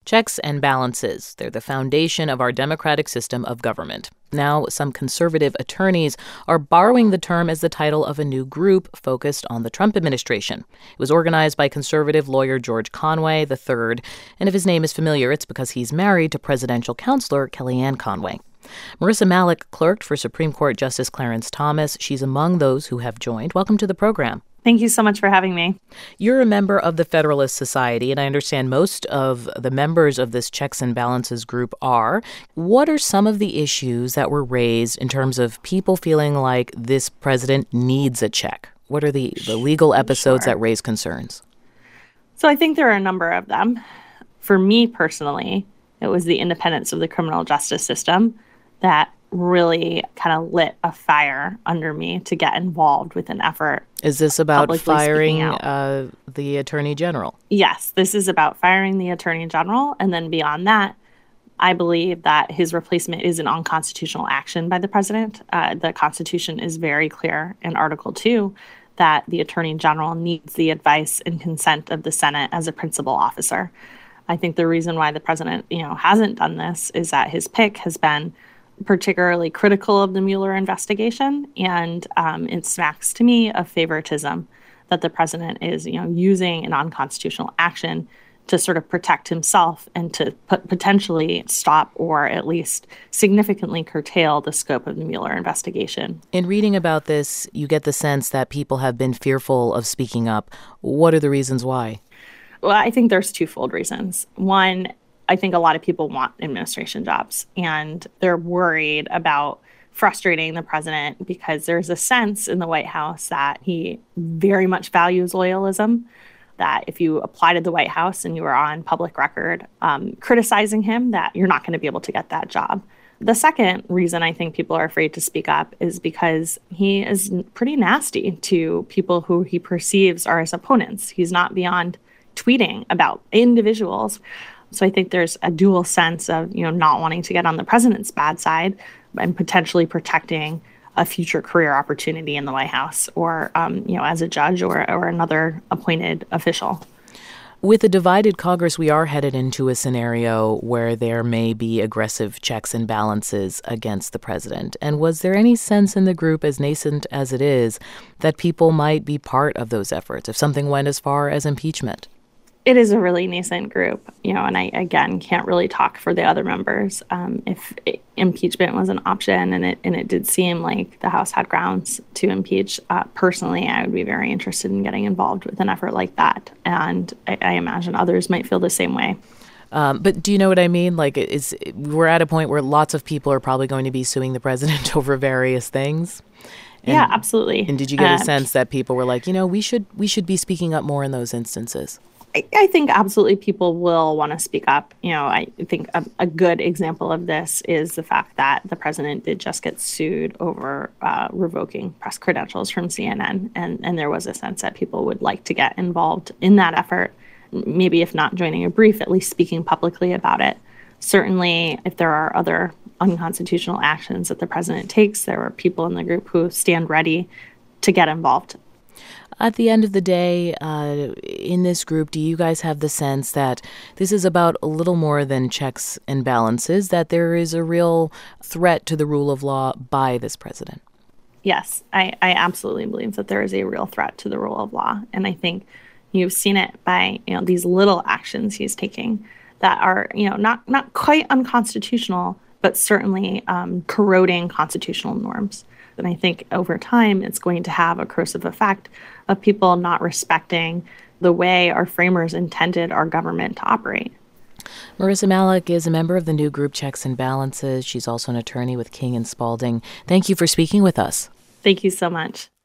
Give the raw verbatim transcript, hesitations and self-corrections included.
Checks and balances. They're the foundation of our democratic system of government. Now, some conservative attorneys are borrowing the term as the title of a new group focused on the Trump administration. It was organized by conservative lawyer George Conway the third, and if his name is familiar, it's because he's married to presidential counselor Kellyanne Conway. Marissa Malik clerked for Supreme Court Justice Clarence Thomas. She's among those who have joined. Welcome to the program. Thank you so much for having me. You're a member of the Federalist Society, and I understand most of the members of this checks and balances group are. What are some of the issues that were raised in terms of people feeling like this president needs a check? What are the, the legal episodes sure. that raise concerns? So I think there are a number of them. For me personally, it was the independence of the criminal justice system that really kind of lit a fire under me to get involved with an effort. Is this about firing uh, the Attorney General? Yes, this is about firing the Attorney General. And then beyond that, I believe that his replacement is an unconstitutional action by the president. Uh, the Constitution is very clear in Article two that the Attorney General needs the advice and consent of the Senate as a principal officer. I think the reason why the president, you know, hasn't done this is that his pick has been particularly critical of the Mueller investigation, and um, it smacks to me of favoritism that the president is, you know, using an unconstitutional action to sort of protect himself and to put, potentially stop or at least significantly curtail the scope of the Mueller investigation. In reading about this, you get the sense that people have been fearful of speaking up. What are the reasons why? Well, I think there's twofold reasons. One, I think a lot of people want administration jobs, and they're worried about frustrating the president because there's a sense in the White House that he very much values loyalism, that if you apply to the White House and you are on public record um, criticizing him, that you're not going to be able to get that job. The second reason I think people are afraid to speak up is because he is pretty nasty to people who he perceives are his opponents. He's not beyond tweeting about individuals. So I think there's a dual sense of, you know, not wanting to get on the president's bad side and potentially protecting a future career opportunity in the White House or, um, you know, as a judge or, or another appointed official. With a divided Congress, we are headed into a scenario where there may be aggressive checks and balances against the president. And was there any sense in the group, as nascent as it is, that people might be part of those efforts if something went as far as impeachment? It is a really nascent group, you know, and I, again, can't really talk for the other members. Um, if it, impeachment was an option and it and it did seem like the House had grounds to impeach, uh, personally, I would be very interested in getting involved with an effort like that. And I, I imagine others might feel the same way. Um, but do you know what I mean? Like, it's, we're at a point where lots of people are probably going to be suing the president over various things. And, yeah, absolutely. And did you get a uh, sense that people were like, you know, we should we should be speaking up more in those instances? I, I think absolutely people will want to speak up. You know, I think a, a good example of this is the fact that the president did just get sued over uh, revoking press credentials from C N N. And, and there was a sense that people would like to get involved in that effort, maybe if not joining a brief, at least speaking publicly about it. Certainly, if there are other unconstitutional actions that the president takes, there are people in the group who stand ready to get involved. At the end of the day, uh, in this group, do you guys have the sense that this is about a little more than checks and balances, that there is a real threat to the rule of law by this president? Yes, I, I absolutely believe that there is a real threat to the rule of law. And I think you've seen it by, you know, these little actions he's taking that are, you know, not, not quite unconstitutional, but certainly um, corroding constitutional norms. And I think over time, it's going to have a corrosive effect of people not respecting the way our framers intended our government to operate. Marissa Malik is a member of the new group Checks and Balances. She's also an attorney with King and Spalding. Thank you for speaking with us. Thank you so much.